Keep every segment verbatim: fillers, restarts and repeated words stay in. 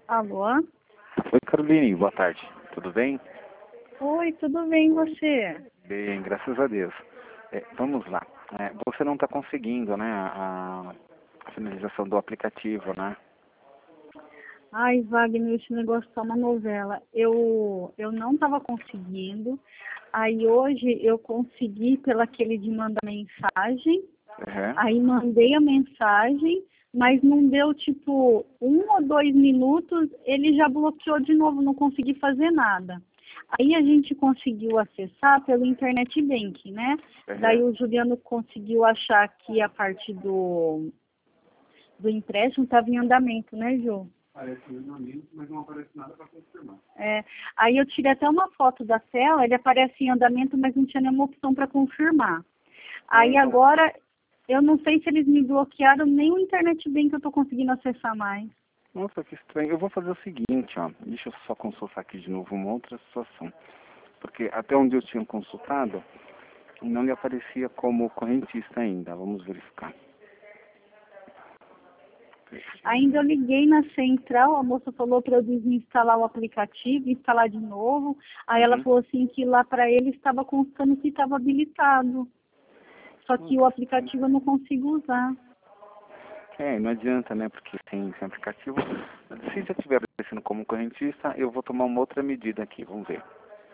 Alô? Oi, Caroline, boa tarde. Tudo bem? Oi, tudo bem e você? Bem, graças a Deus. É, vamos lá. É, você não está conseguindo, né, a, a finalização do aplicativo, né? Ai, Wagner, esse negócio tá uma novela. Eu, eu não estava conseguindo. Aí hoje eu consegui pela aquele de mandar mensagem. Uhum. Aí mandei a mensagem, mas não deu tipo um ou dois minutos, ele já bloqueou de novo, não consegui fazer nada. Aí a gente conseguiu acessar pelo Internet Banking, né? Daí Uhum. o Juliano conseguiu achar que a parte do, do empréstimo estava em andamento, né, Ju? Aparece em andamento, mas não aparece nada para confirmar. É, aí eu tirei até uma foto da tela, ele aparece em andamento, mas não tinha nenhuma opção para confirmar. Aí Então, agora, eu não sei se eles me bloquearam, nem o Internet Bank eu estou conseguindo acessar mais. nossa, que estranho. Eu vou fazer o seguinte, ó. Deixa eu só consultar aqui de novo uma outra situação. Porque até onde eu tinha consultado, não lhe aparecia como correntista ainda. Vamos verificar. Ainda eu liguei na central, a moça falou para eu desinstalar o aplicativo, instalar de novo. Aí ela Uhum. falou assim que lá para ele estava constando que estava habilitado. Só Hum, que o aplicativo eu não consigo usar. É, não adianta, né? Porque sem, sem aplicativo, se já estiver aparecendo como correntista, eu vou tomar uma outra medida aqui, vamos ver.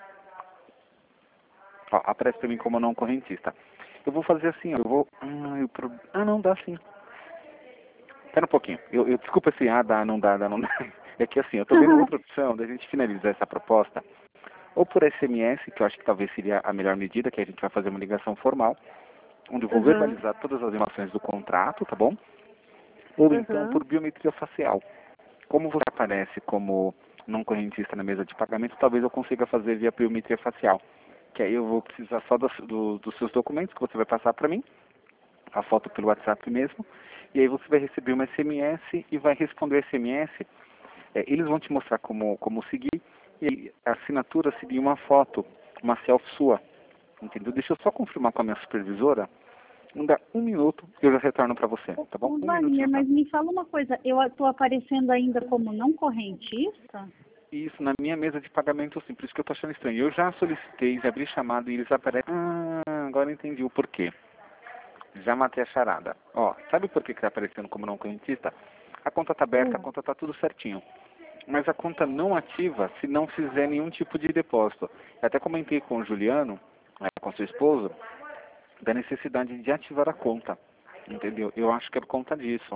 Ó, aparece para mim como não correntista. Eu vou fazer assim, ó, eu vou... Ah, eu pro... ah não, dá sim. Espera um pouquinho. Eu, eu, desculpa assim, ah, dá, não dá, dá, não dá. É que assim, eu tô vendo outra opção da gente finalizar essa proposta, ou por S M S, que eu acho que talvez seria a melhor medida, que a gente vai fazer uma ligação formal, onde eu vou Uhum, verbalizar todas as informações do contrato, tá bom? Ou então uhum. por biometria facial. Como você aparece como não correntista na mesa de pagamento, talvez eu consiga fazer via biometria facial. Que aí eu vou precisar só dos, do, dos seus documentos que você vai passar para mim, a foto pelo WhatsApp mesmo, e aí você vai receber uma S M S e vai responder o S M S. É, eles vão te mostrar como, como seguir, e aí a assinatura seguir uma foto, uma selfie sua. Entendeu? Deixa eu só confirmar com a minha supervisora. Não dá um minuto, eu já retorno para você, Ô, tá bom? ô, Um Wagner, minutinho, tá? mas me fala uma coisa, eu estou aparecendo ainda como não correntista? Isso, na minha mesa de pagamento, sim, por isso que eu tô achando estranho. Eu já solicitei, já abri chamado e eles aparecem. Ah, agora eu entendi o porquê. Já matei a charada. Ó, sabe por que que tá aparecendo como não correntista? A conta tá aberta, a Hum. conta tá tudo certinho. Mas a conta não ativa se não fizer nenhum tipo de depósito. Eu até comentei com o Juliano, né, com seu esposo, da necessidade de ativar a conta. Entendeu? Eu acho que é por conta disso.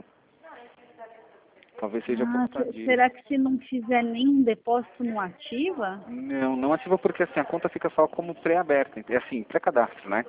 Talvez seja por Ah, conta se- disso. será que se não fizer nenhum depósito não ativa? Não, não ativa porque assim, a conta fica só como pré-aberta. É assim, pré-cadastro, né?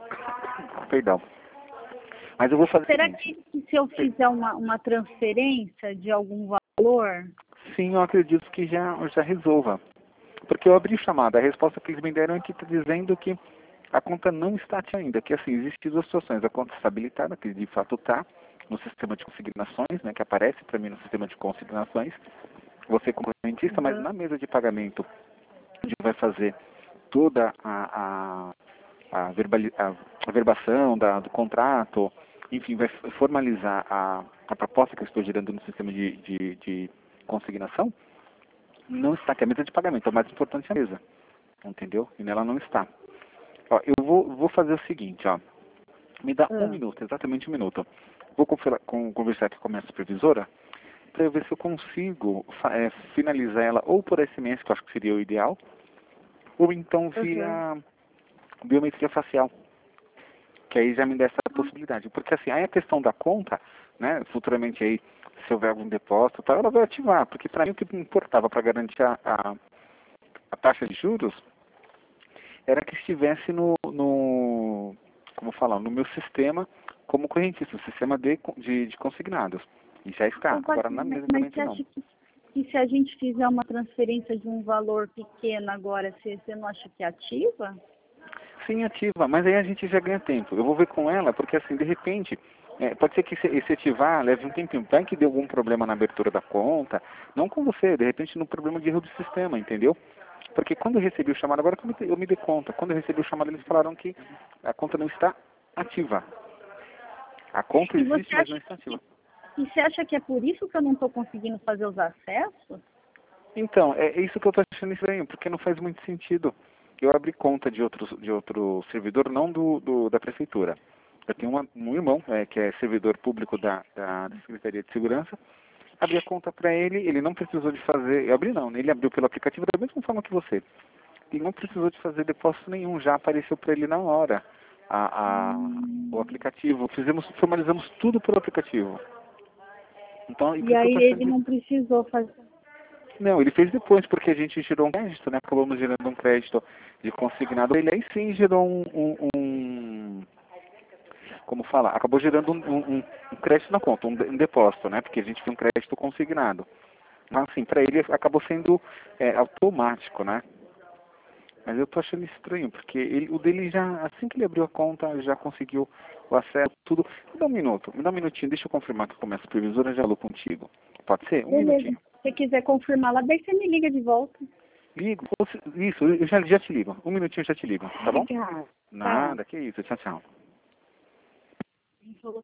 Perdão. Mas eu vou fazer o Será seguinte. que, que se eu fizer uma, uma transferência de algum valor? Sim, eu acredito que já, já resolva. Porque eu abri chamada, a resposta que eles me deram é que está dizendo que a conta não está ativa ainda, que assim, existem duas situações. A conta está habilitada, que de fato está no sistema de consignações, né, que aparece para mim no sistema de consignações, você como correntista, mas Uhum. na mesa de pagamento, a gente vai fazer toda a, a, a, verbali, a, a verbação da, do contrato, enfim, vai formalizar a, a proposta que eu estou gerando no sistema de, de, de consignação, não está, que é a mesa de pagamento, é o mais importante é a mesa, entendeu? E nela não está. Ó, eu vou, vou fazer o seguinte, ó, me dá um Ah. minuto, exatamente um minuto. Vou confira- com- conversar aqui com a minha supervisora para ver se eu consigo fa- é, finalizar ela ou por S M S, que eu acho que seria o ideal, ou então Uhum. via biometria facial, que aí já me dá essa possibilidade. Porque assim, aí a questão da conta, né, futuramente aí, se houver algum depósito, tal, ela vai ativar, porque para mim o que me importava para garantir a, a, a taxa de juros era que estivesse no, no como falar, no meu sistema como correntista, no sistema de, de, de consignados. E já está. Ô, Agora na Wagner, mesa de mas pagamento você não. acha que, que se a gente fizer uma transferência de um valor pequeno agora, você, você não acha que ativa? Sim, ativa, mas aí a gente já ganha tempo. Eu vou ver com ela, porque assim, de repente, é, pode ser que se, esse ativar leve um tempinho. Vai que deu algum problema na abertura da conta, não com você, de repente no problema de erro do sistema, entendeu? Porque quando eu recebi o chamado, agora que eu me, dei- eu me dei conta, quando eu recebi o chamado eles falaram que a conta não está ativa. A conta E você existe, mas acha não está ativa. que, E você acha que é por isso que eu não estou conseguindo fazer os acessos? Então, é isso que eu tô achando estranho, porque não faz muito sentido. Eu abri conta de outro, de outro servidor, não do, do da prefeitura. Eu tenho uma, um irmão, é, que é servidor público da, da, da Secretaria de Segurança. Abri a conta para ele, ele não precisou de fazer... Eu abri não, né? Ele abriu pelo aplicativo da mesma forma que você. Ele não precisou de fazer depósito nenhum, já apareceu para ele na hora a, a, o aplicativo. Fizemos, formalizamos tudo pelo aplicativo. Então, e por E isso que eu aí tô ele achando... não precisou fazer. Não, ele fez depois, porque a gente gerou um crédito, né? Acabamos gerando um crédito de consignado. Ele aí sim gerou um... um, um como falar? Acabou gerando um, um, um crédito na conta, um, um depósito, né? Porque a gente fez um crédito consignado. Mas assim, para ele acabou sendo é, automático, né? Mas eu tô achando estranho, porque ele, o dele já, assim que ele abriu a conta, ele já conseguiu o acesso, tudo. Me dá um minuto, me dá um minutinho, deixa eu confirmar que começa a supervisora, já falou contigo. Pode ser? Um Beleza. minutinho. Se você quiser confirmar lá, daí você me liga de volta. Ligo, ou se- isso, eu já, já te ligo. Um minutinho eu já te ligo, tá bom? Obrigada. Tá. Nada, que isso, tchau, tchau.